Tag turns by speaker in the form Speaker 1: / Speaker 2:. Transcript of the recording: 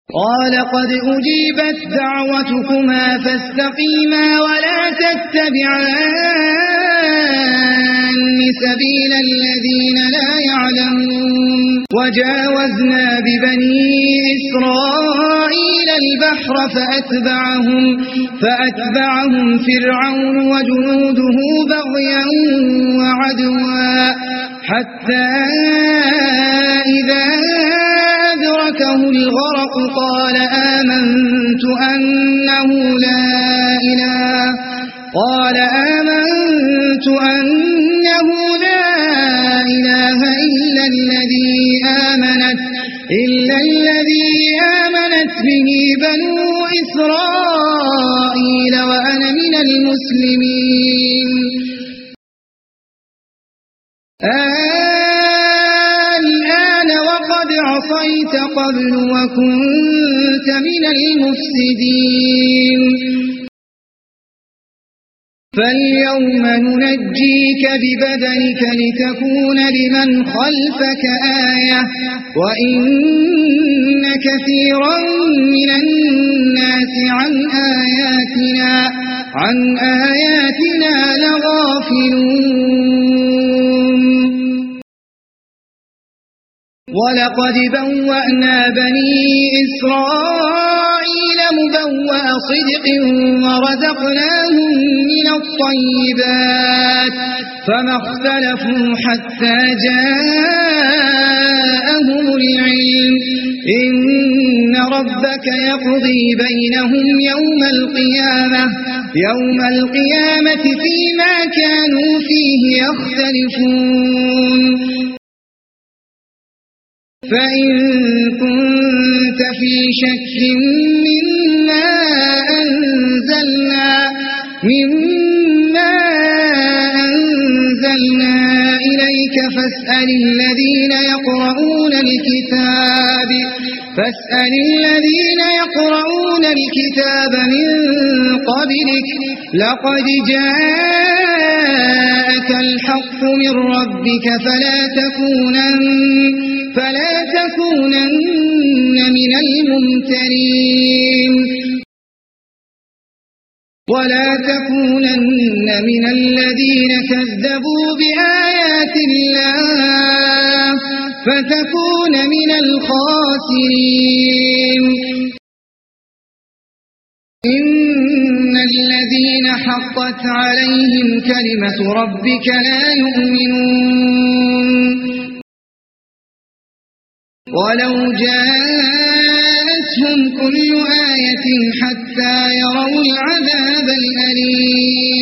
Speaker 1: قال قد أجيبت دعوتكما فاستقيما ولا تتبعان سبيل الذين لا يعلمون وجاوزنا ببني إسرائيل البحر فأتبعهم فرعون وجنوده بغيا وعدوا حتى إذا أدركه الغرق قال آمنت أنه لا إله إلا الذي آمنت به بنو إسرائيل وأنا من المسلمين الآن وقد عصيت قبل وكنت من المفسدين فاليوم ننجيك ببدنك لتكون لمن خلفك آية وإن كثيرا من الناس عن آياتنا لغافلون ولقد بوأنا بني إسرائيل مبوأ صدق ورزقناهم من الطيبات فما اختلفوا حتى جاءهم العلم إن ربك يقضي بينهم يوم القيامة فيما كانوا فيه يختلفون فإن كنت في شك مما أنزلنا إليك فاسأل الذين يقرؤون الكتاب من قبلك لقد جاءك الحق من ربك فلا تكونن من الممترين ولا تكونن من الذين كذبوا بآيات الله فتكون من الخاسرين إن الذين حقت عليهم كلمة ربك لا يؤمنون ولو جاءتهم كل آية حتى يروا العذاب الأليم